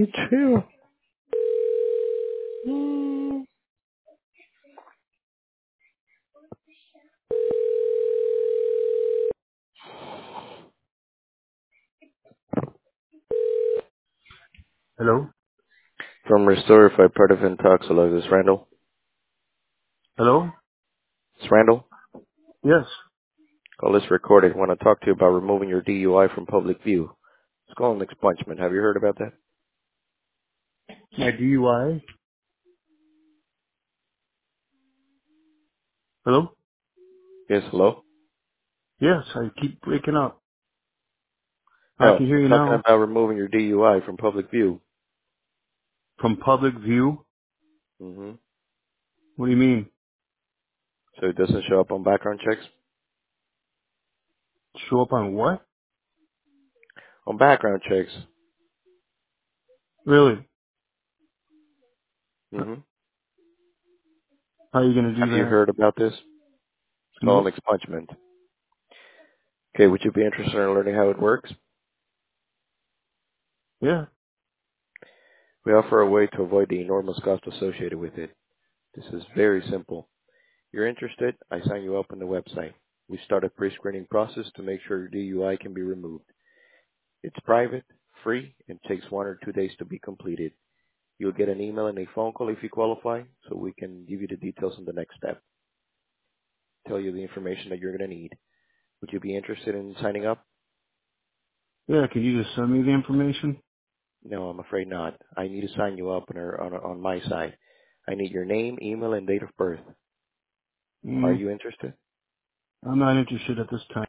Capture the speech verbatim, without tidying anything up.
Me too. Mm. Hello? From Restore, if I part of Intoxilog, this Randall. Hello? It's Randall. Yes. Call this recorded. Want to talk to you about removing your D U I from public view. It's called an expungement. Have you heard about that? My D U I? Hello? Yes, hello? Yes, I keep breaking up. I No, can hear I'm you talking now. about removing your D U I from public view. From public view? hmm What do you mean? So it doesn't show up on background checks? Show up on what? On background checks. Really? hmm How are you gonna do Have you that? heard about this? It's called Nope. an expungement. Okay, would you be interested in learning how it works? Yeah. We offer a way to avoid the enormous cost associated with it. This is very simple. You're interested, I sign you up on the website. We start a pre-screening process to make sure your D U I can be removed. It's private, free, and takes one or two days to be completed. You'll get an email and a phone call if you qualify, so we can give you the details on the next step, tell you the information that you're going to need. Would you be interested in signing up? Yeah, could you just send me the information? No, I'm afraid not. I need to sign you up on, our, on, on my side. I need your name, email, and date of birth. Are Mm, you interested? I'm not interested at this time.